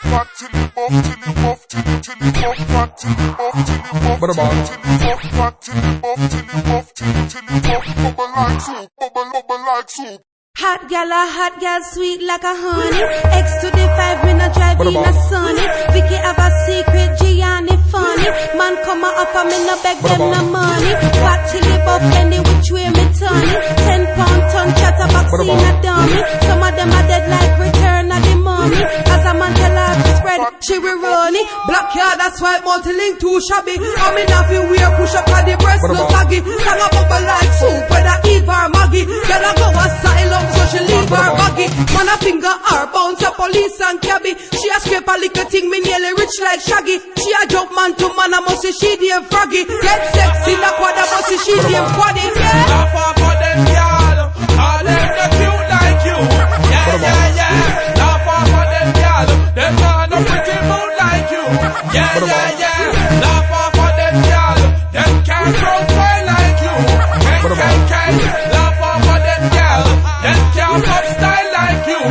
fat till it buff, till it buff, till it buff, fat till it buff, till it buff, till it buff, fat till it buff, till it buff, till it buff, bubble like soup, bubble like soup. Hot gal, sweet like a honey. X to the 5, we not drive in a sunny. Vicky have a secret, Gianni funny. Man come up and me no beg them no money. Fat till it buff, any which way me turn it. 10-pound ton chatterbox in a dummy. Some of them are dead like Return of the Mummy. As a man tell her to spread, she will run it. Black hair, that's why multi-link too shabby. I'm in a few weird push up at the breast, no saggy. Sang a bubble like soup, whether Eve or Maggie. Girl I go a style up so she leave her baggy. Man a finger her, bounce a police and cabby. She a scrape a little thing, me nearly rich like Shaggy. She a jump man to man, I must say she damn froggy. Get sexy, na quad, I must say she damn quaddy. Yeah. Laugh off for them, y'all. All them not cute like you. Yeah. Laugh off for them, y'all. Them not no pretty mood like you. Yeah. Laugh off for them, y'all. Them can't profile like you. Can. Laugh off for them, y'all. Them can't pop style like you.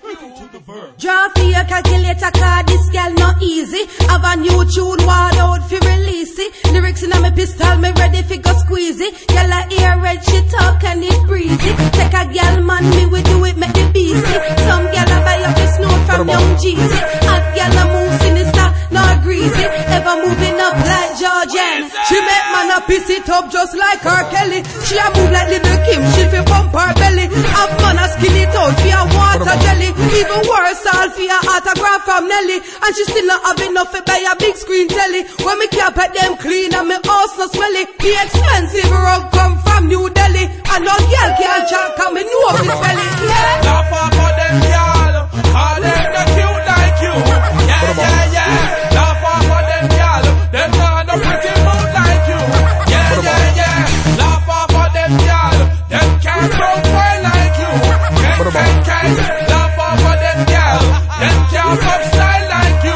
Draw for your calculator, cause this girl not easy. Have a new tune, ward out fi release it. Lyrics in a me pistol, me ready fi go squeeze it. Girl a ear red, she talk and it breezy. Take a girl man, me we do it, make the busy. Some girl a buy up this note from Young Jeezy. Hot girl a move sinister, not greasy. Ever moving up like Georgian. She make man a piss it up just like R. Kelly. She a move like Little Kim, she fi pump her belly. Have man a skin it out fi a water jelly. Even worse, all fi a autograph from Nelly. And she still not have enough to buy a big screen telly. When me can't pet them clean and me house no smelly. The expensive rug come from New Delhi. And no girl can't chat cause me know of this belly. Yeah. Laugh off for them, y'all. All them not cute like you. Yeah. Laugh off for them, y'all. Them not no pretty mood like you. Yeah. Laugh off for them, y'all. Them can't profile like you. Can. Laugh off for them, y'all. Them can't pop style like you.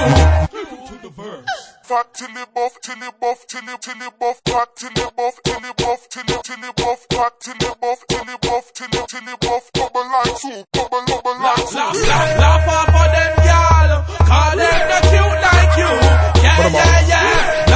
Fat till it buff, till it buff, till it buff, fat till it buff, till it buff, till it buff, fat till it buff, till it buff, till it buff, bubble like soup, bubble like soup. Laugh off for them, y'all. Call them not cute like you. Yeah.